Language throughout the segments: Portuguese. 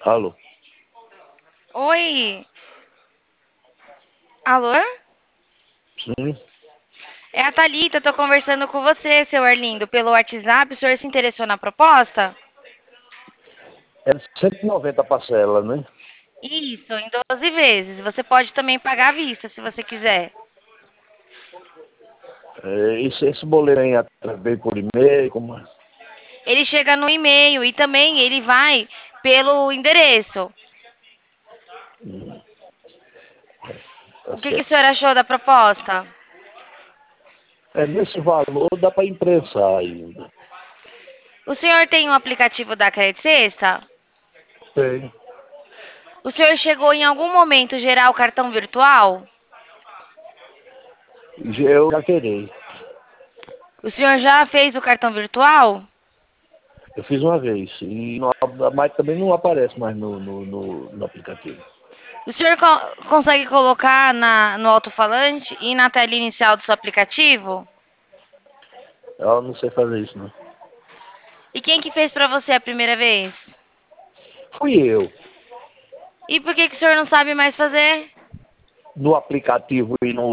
Alô? Oi, alô? Sim. É a Thalita, tô conversando com você, seu Arlindo, pelo WhatsApp. O senhor se interessou na proposta? É 190 a parcela, né? Isso, em 12 vezes. Você pode também pagar à vista, se você quiser. Esse boleto aí veio por e-mail, como é? Ele chega no e-mail e também ele vai pelo endereço. Tá O que o certo. senhor achou da proposta? Nesse valor dá para imprensar ainda. O senhor tem um aplicativo da Credit Sexta? Tem. O senhor chegou em algum momento gerar o cartão virtual? Eu já queria. O senhor já fez o cartão virtual? Eu fiz uma vez. Mas também não aparece mais no aplicativo. O senhor consegue colocar no alto-falante e na tela inicial do seu aplicativo? Eu não sei fazer isso, não. E quem que fez pra você a primeira vez? Fui eu. E por que que o senhor não sabe mais fazer? No aplicativo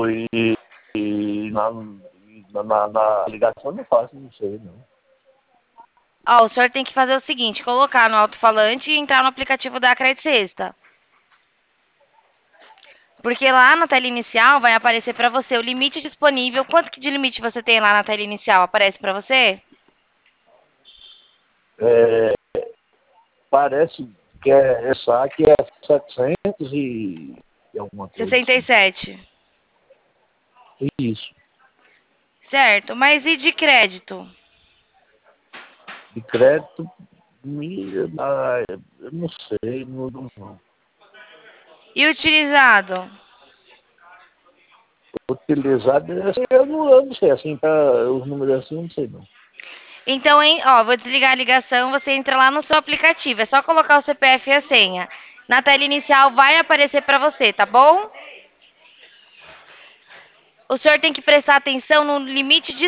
e na ligação eu não faço, não sei, não. Ó, o senhor tem que fazer o seguinte, colocar no alto-falante e entrar no aplicativo da Credit Sexta. Porque lá na tela inicial vai aparecer pra você o limite disponível. Quanto que de limite você tem lá na tela inicial? Aparece pra você? É, Parece que saque é 700 e alguma coisa assim. 67. Isso. Certo, mas e de crédito? De crédito, eu não sei, não. E utilizado? Utilizado, assim, eu não sei, assim, os números assim, eu não sei não. Então, hein, ó, vou desligar a ligação, você entra lá no seu aplicativo, é só colocar o CPF e a senha. Na tela inicial vai aparecer para você, tá bom? O senhor tem que prestar atenção no limite